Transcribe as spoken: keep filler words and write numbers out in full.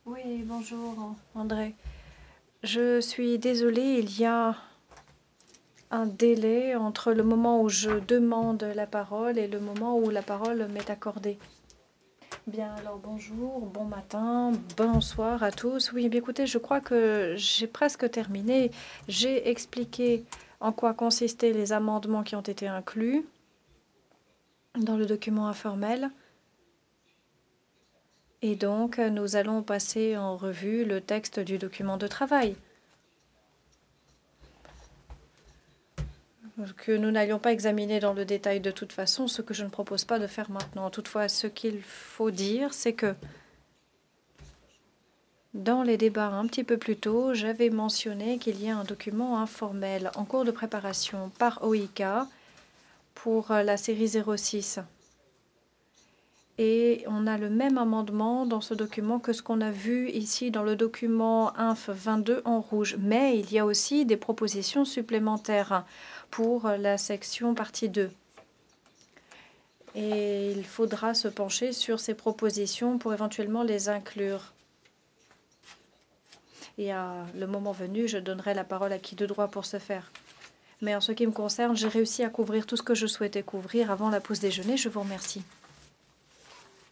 Oui, bonjour André. Je suis désolée, il y a un délai entre le moment où je demande la parole et le moment où la parole m'est accordée. Bien, alors bonjour, bon matin, bonsoir à tous. Oui, bien écoutez, je crois que j'ai presque terminé. J'ai expliqué en quoi consistaient les amendements qui ont été inclus dans le document informel. Et donc, nous allons passer en revue le texte du document de travail. Que nous n'allions pas examiner dans le détail de toute façon, ce que je ne propose pas de faire maintenant. Toutefois, ce qu'il faut dire, c'est que dans les débats un petit peu plus tôt, j'avais mentionné qu'il y a un document informel en cours de préparation par O I K pour la série zéro six. Et on a le même amendement dans ce document que ce qu'on a vu ici dans le document Inf vingt-deux en rouge. Mais il y a aussi des propositions supplémentaires pour la section partie deux. Et il faudra se pencher sur ces propositions pour éventuellement les inclure. Et à le moment venu, je donnerai la parole à qui de droit pour ce faire. Mais en ce qui me concerne, j'ai réussi à couvrir tout ce que je souhaitais couvrir avant la pause déjeuner. Je vous remercie.